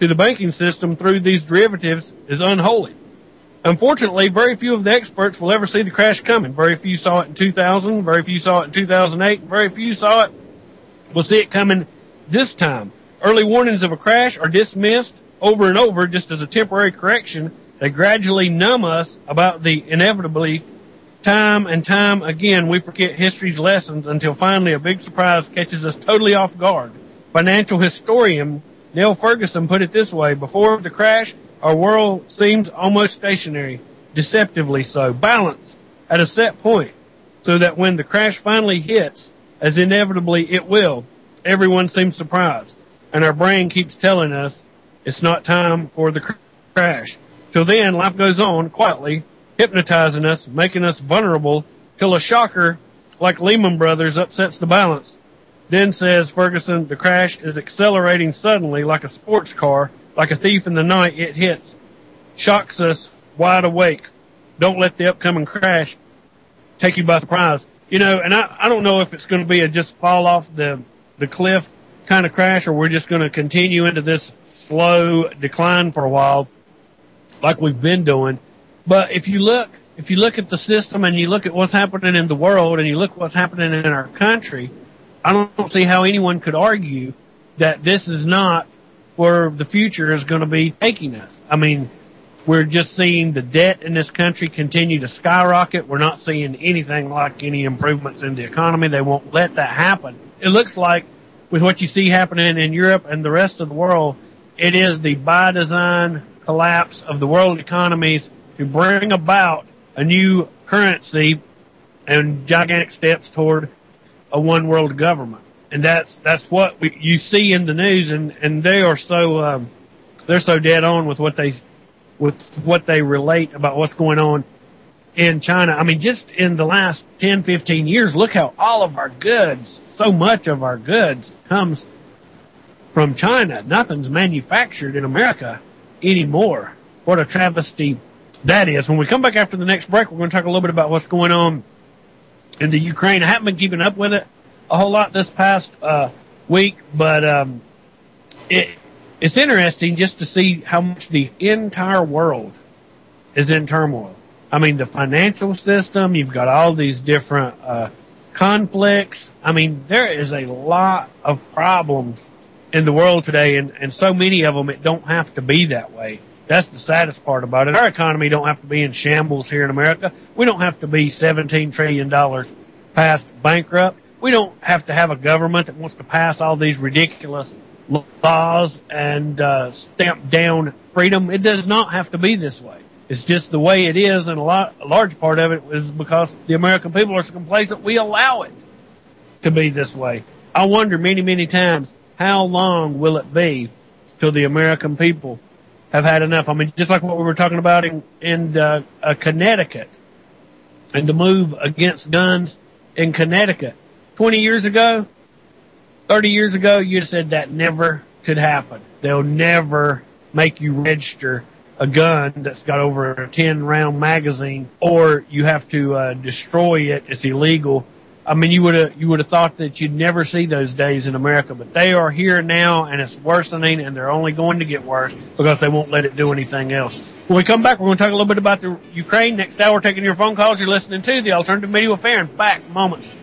to the banking system through these derivatives is unholy. Unfortunately, very few of the experts will ever see the crash coming. Very few saw it in two thousand, very few saw it in two thousand eight, very few saw it will see it coming this time. Early warnings of a crash are dismissed over and over just as a temporary correction. They gradually numb us about the inevitably. Time and time again, we forget history's lessons until finally a big surprise catches us totally off guard. Financial historian Neil Ferguson put it this way: before the crash, our world seems almost stationary, deceptively so, balanced at a set point, so that when the crash finally hits, as inevitably it will, everyone seems surprised, and our brain keeps telling us it's not time for the cr- crash. Till then, life goes on quietly, hypnotizing us, making us vulnerable, till a shocker like Lehman Brothers upsets the balance. Then, says Ferguson, the crash is accelerating suddenly like a sports car. Like a thief in the night, it hits, shocks us wide awake. Don't let the upcoming crash take you by surprise. You know, and I, I don't know if it's going to be a just fall off the, the cliff kind of crash, or we're just going to continue into this slow decline for a while like we've been doing. But if you look, if you look at the system and you look at what's happening in the world and you look at what's happening in our country, I don't see how anyone could argue that this is not where the future is going to be taking us. I mean, we're just seeing the debt in this country continue to skyrocket. We're not seeing anything like any improvements in the economy. They won't let that happen. It looks like with what you see happening in Europe and the rest of the world, it is the by design collapse of the world economies to bring about a new currency and gigantic steps toward a one world government. And that's, that's what we, you see in the news, and, and they are so, um, they're so dead on with what they, with what they relate about what's going on in China. I mean, just in the last ten, fifteen years, look how all of our goods, so much of our goods comes from China. Nothing's manufactured in America anymore. What a travesty that is. When we come back after the next break, we're going to talk a little bit about what's going on in the Ukraine. I haven't been keeping up with it a whole lot this past uh, week, but um, it, it's interesting just to see how much the entire world is in turmoil. I mean, the financial system, you've got all these different uh, conflicts. I mean, there is a lot of problems in the world today, and, and so many of them, it don't have to be that way. That's the saddest part about it. Our economy don't have to be in shambles here in America. We don't have to be seventeen trillion dollars past bankrupt. We don't have to have a government that wants to pass all these ridiculous laws and uh, stamp down freedom. It does not have to be this way. It's just the way it is, and a, lot, a large part of it is because the American people are so complacent, we allow it to be this way. I wonder many, many times, how long will it be till the American people have had enough? I mean, just like what we were talking about in, in uh, uh, Connecticut and the move against guns in Connecticut. twenty years ago, thirty years ago, you'd said that never could happen. They'll never make you register a gun that's got over a ten round magazine, or you have to uh, destroy it. It's illegal. I mean, you would have you would have thought that you'd never see those days in America, but they are here now, and it's worsening, and they're only going to get worse because they won't let it do anything else. When we come back, we're going to talk a little bit about the Ukraine. Next hour, we're taking your phone calls. You're listening to the Alternative Media with Farron. Back moments.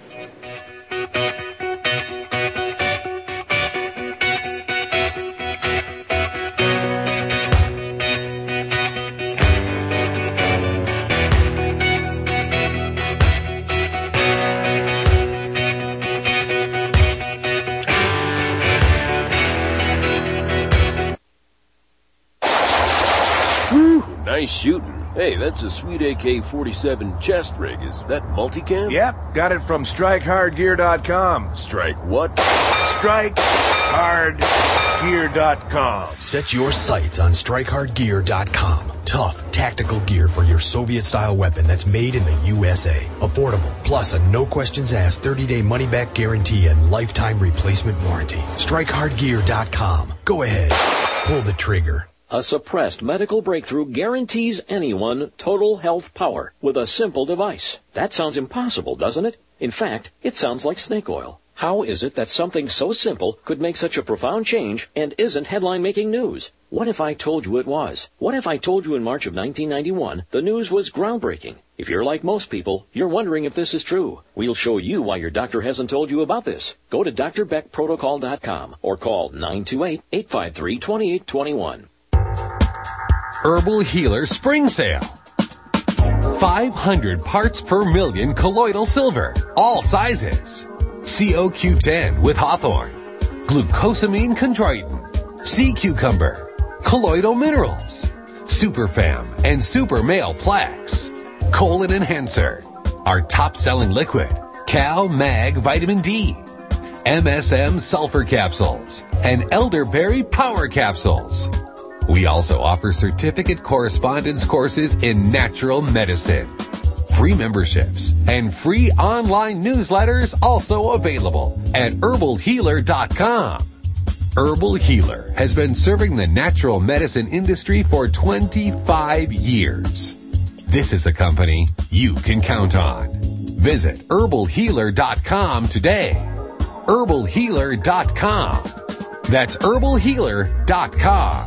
Nice shooting. Hey, that's a sweet A K forty-seven chest rig. Is that multicam? Yep, got it from strike hard gear dot com. Strike what? strike hard gear dot com. Set your sights on strike hard gear dot com. Tough, tactical gear for your Soviet-style weapon that's made in the U S A. Affordable, plus a no-questions-asked thirty-day money-back guarantee and lifetime replacement warranty. strike hard gear dot com. Go ahead. Pull the trigger. A suppressed medical breakthrough guarantees anyone total health power with a simple device. That sounds impossible, doesn't it? In fact, it sounds like snake oil. How is it that something so simple could make such a profound change and isn't headline-making news? What if I told you it was? What if I told you in March of nineteen ninety-one the news was groundbreaking? If you're like most people, you're wondering if this is true. We'll show you why your doctor hasn't told you about this. Go to D R Beck Protocol dot com or call nine two eight, eight five three, two eight two one. Herbal Healer Spring Sale. five hundred parts per million colloidal silver, all sizes. C O Q ten with Hawthorne, glucosamine chondroitin, sea cucumber, colloidal minerals, Superfam and Super Male Plaques, colon enhancer, our top-selling liquid, Cal Mag Vitamin D, M S M sulfur capsules, and elderberry power capsules. We also offer certificate correspondence courses in natural medicine. Free memberships and free online newsletters also available at herbal healer dot com. Herbal Healer has been serving the natural medicine industry for twenty-five years. This is a company you can count on. Visit herbal healer dot com today. herbal healer dot com. That's herbal healer dot com.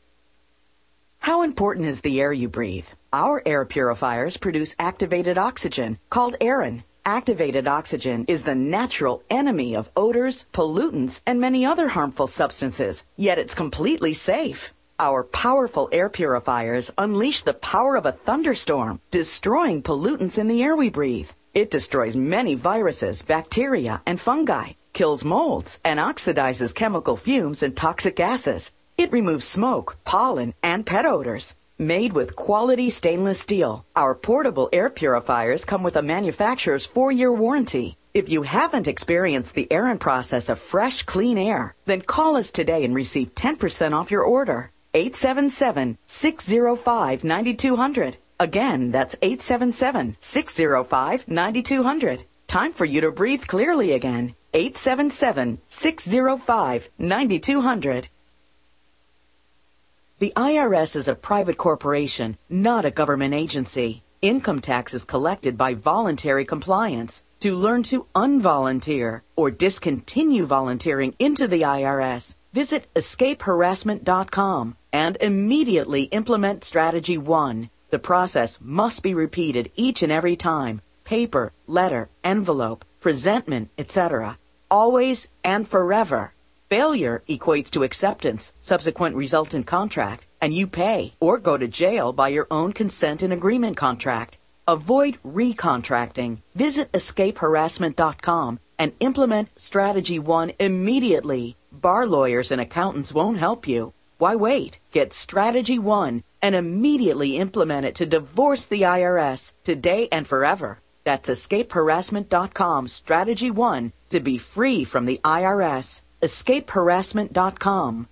How important is the air you breathe? Our air purifiers produce activated oxygen, called Aerin. Activated oxygen is the natural enemy of odors, pollutants, and many other harmful substances, yet it's completely safe. Our powerful air purifiers unleash the power of a thunderstorm, destroying pollutants in the air we breathe. It destroys many viruses, bacteria, and fungi, kills molds, and oxidizes chemical fumes and toxic gases. It removes smoke, pollen, and pet odors. Made with quality stainless steel, our portable air purifiers come with a manufacturer's four-year warranty. If you haven't experienced the Aerin process of fresh, clean air, then call us today and receive ten percent off your order. eight seven seven, six zero five, nine two zero zero. Again, that's eight seven seven, six zero five, nine two zero zero. Time for you to breathe clearly again. eight seven seven, six zero five, nine two zero zero. The I R S is a private corporation, not a government agency. Income tax is collected by voluntary compliance. To learn to unvolunteer or discontinue volunteering into the I R S, visit escape harassment dot com and immediately implement Strategy one. The process must be repeated each and every time. Paper, letter, envelope, presentment, et cetera. Always and forever. Failure equates to acceptance, subsequent resultant contract, and you pay or go to jail by your own consent and agreement contract. Avoid recontracting. Visit escape harassment dot com and implement Strategy one immediately. Bar lawyers and accountants won't help you. Why wait? Get Strategy one and immediately implement it to divorce the I R S today and forever. That's escape harassment dot com Strategy one to be free from the I R S. escape harassment dot com.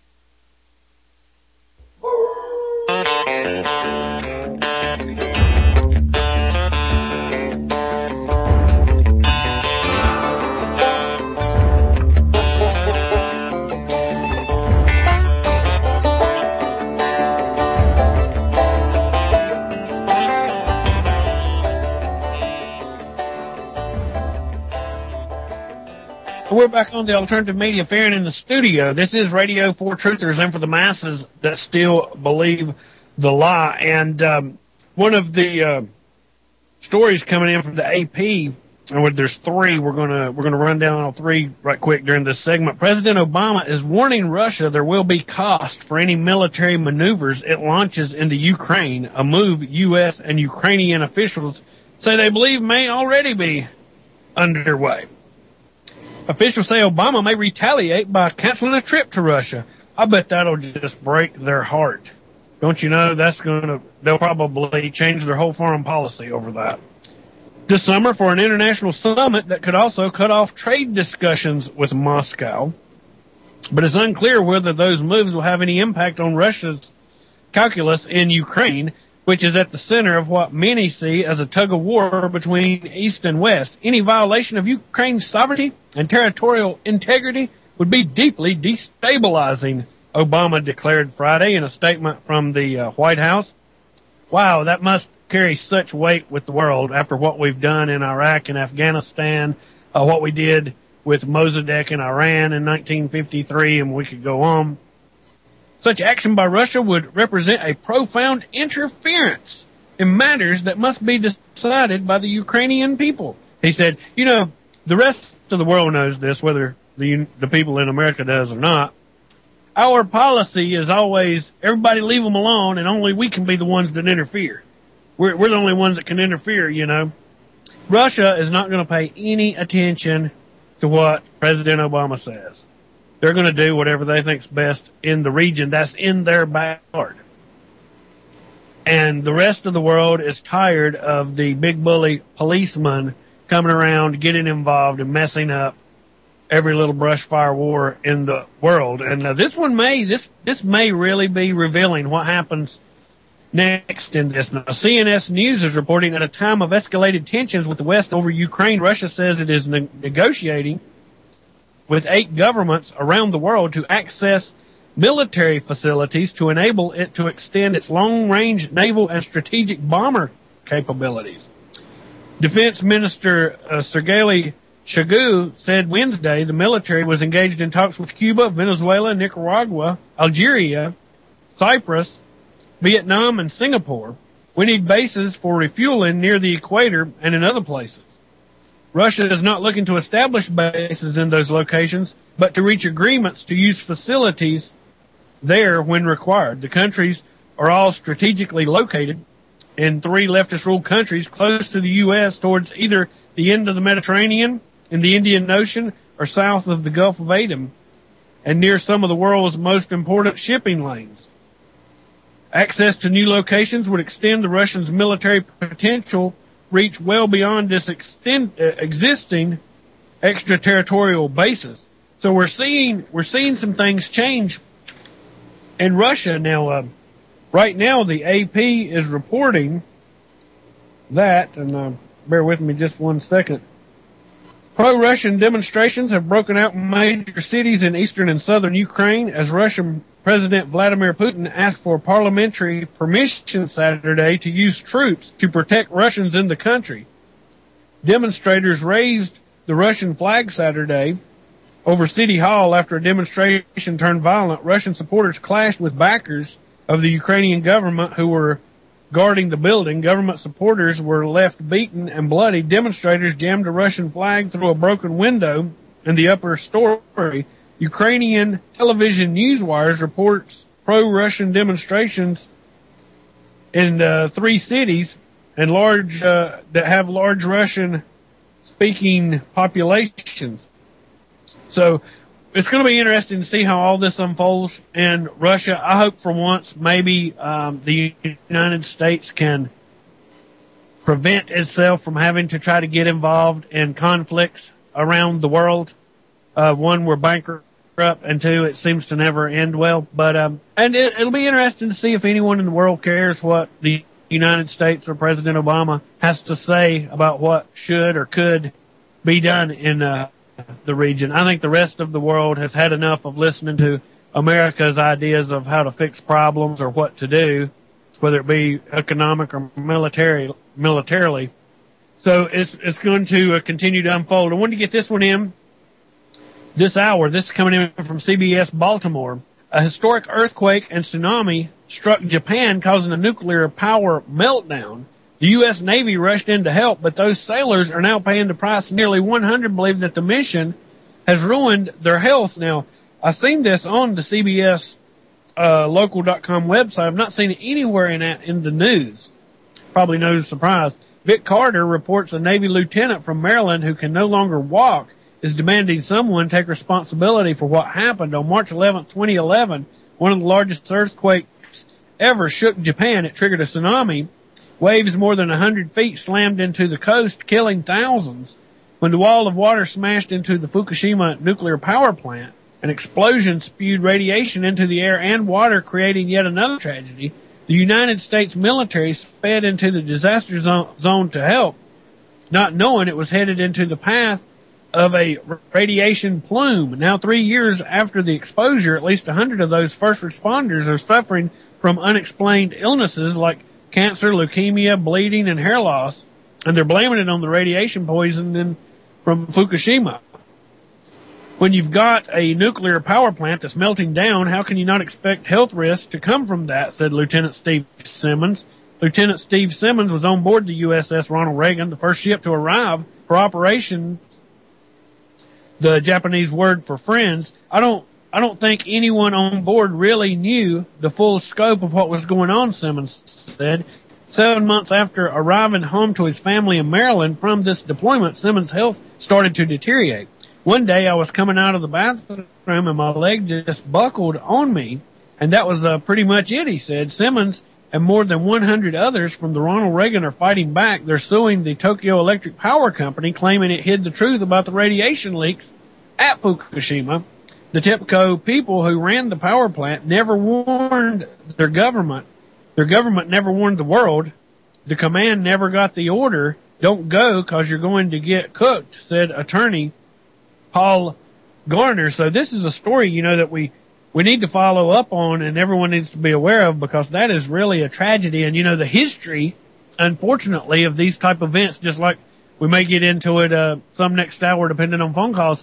We're back on the Alternative Media Fair and in the studio. This is Radio for Truthers and for the masses that still believe the lie. And um, one of the uh, stories coming in from the A P, and there's three. We're gonna we're gonna run down all three right quick during this segment. President Obama is warning Russia there will be cost for any military maneuvers it launches into Ukraine. A move U S and Ukrainian officials say they believe may already be underway. Officials say Obama may retaliate by canceling a trip to Russia. I bet that'll just break their heart. Don't you know that's going to, they'll probably change their whole foreign policy over that. This summer for an international summit that could also cut off trade discussions with Moscow. But it's unclear whether those moves will have any impact on Russia's calculus in Ukraine, which is at the center of what many see as a tug-of-war between East and West. Any violation of Ukraine's sovereignty and territorial integrity would be deeply destabilizing, Obama declared Friday in a statement from the uh, White House. Wow, that must carry such weight with the world after what we've done in Iraq and Afghanistan, uh, what we did with Mossadegh in Iran in nineteen fifty-three, and we could go on. Such action by Russia would represent a profound interference in matters that must be decided by the Ukrainian people. He said, you know, the rest of the world knows this, whether the, the people in America does or not. Our policy is always, everybody leave them alone, and only we can be the ones that interfere. We're, we're the only ones that can interfere, you know. Russia is not going to pay any attention to what President Obama says. They're going to do whatever they think's best in the region that's in their backyard. And the rest of the world is tired of the big bully policeman coming around, getting involved, and messing up every little brush fire war in the world. And uh, this one may, this, this may really be revealing what happens next in this. Now, C N S News is reporting at a time of escalated tensions with the West over Ukraine, Russia says it is ne- negotiating with eight governments around the world to access military facilities to enable it to extend its long-range naval and strategic bomber capabilities. Defense Minister uh, Sergei Shoigu said Wednesday the military was engaged in talks with Cuba, Venezuela, Nicaragua, Algeria, Cyprus, Vietnam, and Singapore. We need bases for refueling near the equator and in other places. Russia is not looking to establish bases in those locations, but to reach agreements to use facilities there when required. The countries are all strategically located in three leftist-ruled countries close to the U S towards either the end of the Mediterranean, in the Indian Ocean, or south of the Gulf of Aden, and near some of the world's most important shipping lanes. Access to new locations would extend the Russians' military potential reach well beyond this extend, uh, existing extraterritorial bases. So we're seeing we're seeing some things change in Russia now. Uh, right now, the A P is reporting that, and uh, bear with me just one second. Pro-Russian demonstrations have broken out in major cities in eastern and southern Ukraine as Russian President Vladimir Putin asked for parliamentary permission Saturday to use troops to protect Russians in the country. Demonstrators raised the Russian flag Saturday over City Hall after a demonstration turned violent. Russian supporters clashed with backers of the Ukrainian government who were guarding the building. Government supporters were left beaten and bloody. Demonstrators jammed a Russian flag through a broken window in the upper story. Ukrainian television newswires reports pro-Russian demonstrations in uh, three cities and large uh, that have large Russian-speaking populations. So it's going to be interesting to see how all this unfolds in Russia. I hope for once maybe um, the United States can prevent itself from having to try to get involved in conflicts around the world. Uh, one, we're bankrupt, and two, it seems to never end well. But um, and it, it'll be interesting to see if anyone in the world cares what the United States or President Obama has to say about what should or could be done in uh, the region. I think the rest of the world has had enough of listening to America's ideas of how to fix problems or what to do, whether it be economic or military, militarily. So it's it's going to uh, continue to unfold. I wanted to get this one in this hour. This is coming in from C B S Baltimore. A historic earthquake and tsunami struck Japan, causing a nuclear power meltdown. The U S Navy rushed in to help, but those sailors are now paying the price. Nearly one hundred believe that the mission has ruined their health. Now, I've seen this on the C B S uh, local dot com website. I've not seen it anywhere in, in the news. Probably no surprise. Vic Carter reports a Navy lieutenant from Maryland who can no longer walk is demanding someone take responsibility for what happened. On March eleventh, twenty eleven, one of the largest earthquakes ever shook Japan. It triggered a tsunami. Waves more than one hundred feet slammed into the coast, killing thousands. When the wall of water smashed into the Fukushima nuclear power plant, an explosion spewed radiation into the air and water, creating yet another tragedy. The United States military sped into the disaster zone to help, not knowing it was headed into the path of a radiation plume. Now, three years after the exposure, at least one hundred of those first responders are suffering from unexplained illnesses like cancer, leukemia, bleeding, and hair loss, and they're blaming it on the radiation poisoning from Fukushima. When you've got a nuclear power plant that's melting down, how can you not expect health risks to come from that, said Lieutenant Steve Simmons. Lieutenant Steve Simmons was on board the U S S Ronald Reagan, the first ship to arrive for Operation, the Japanese word for friends. I don't, I don't think anyone on board really knew the full scope of what was going on, Simmons said. Seven months after arriving home to his family in Maryland from this deployment, Simmons' health started to deteriorate. One day I was coming out of the bathroom and my leg just buckled on me, and that was uh, pretty much it, he said. Simmons and more than one hundred others from the Ronald Reagan are fighting back. They're suing the Tokyo Electric Power Company, claiming it hid the truth about the radiation leaks at Fukushima. The TEPCO people who ran the power plant never warned their government. Their government never warned the world. The command never got the order, don't go because you're going to get cooked, said attorney Paul Garner. So this is a story, you know, that we, we need to follow up on and everyone needs to be aware of, because that is really a tragedy. And, you know, the history, unfortunately, of these type of events, just like we may get into it uh, some next hour depending on phone calls.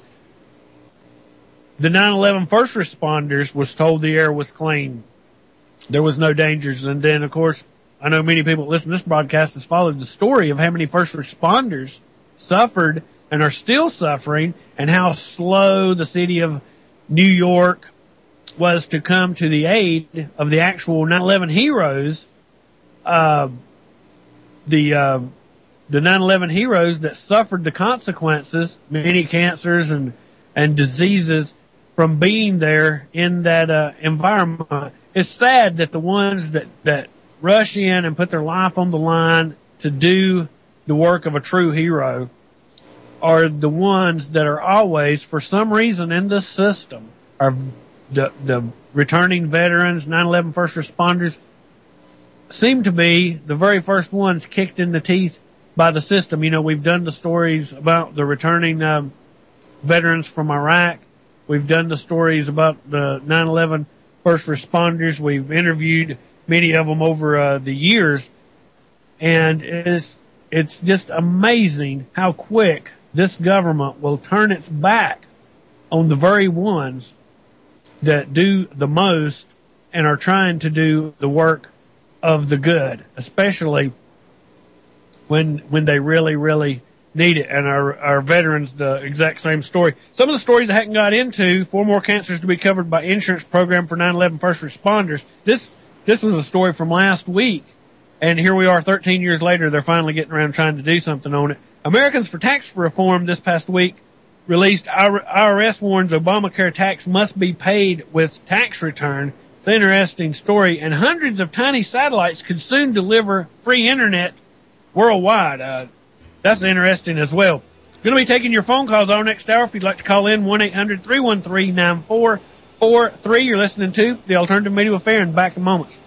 The nine eleven first responders was told the air was clean. There was no dangers. And then, of course, I know many people that listen to this broadcast has followed the story of how many first responders suffered and are still suffering, and how slow the city of New York was to come to the aid of the actual nine eleven heroes, uh, the, uh, the nine eleven heroes that suffered the consequences, many cancers and, and diseases from being there in that, uh, environment. It's sad that the ones that, that rush in and put their life on the line to do the work of a true hero are the ones that are always, for some reason in this system, are the, the returning veterans, nine eleven first responders, seem to be the very first ones kicked in the teeth by the system. You know, we've done the stories about the returning um, veterans from Iraq. We've done the stories about the nine eleven first responders. We've interviewed many of them over uh, the years. And it's, it's just amazing how quick this government will turn its back on the very ones that do the most and are trying to do the work of the good, especially when when they really, really need it. And our, our veterans, the exact same story. Some of the stories I hadn't got into: four more cancers to be covered by insurance program for nine eleven first responders. This this was a story from last week, and here we are thirteen years later, they're finally getting around trying to do something on it. Americans for Tax Reform this past week released I R S warns Obamacare tax must be paid with tax return. It's an interesting story. And hundreds of tiny satellites could soon deliver free internet worldwide. Uh, that's interesting as well. Going to be taking your phone calls all next hour. If you'd like to call in, one eight hundred three one three nine four four three. You're listening to The Alternative Media with Farron. Back in moments.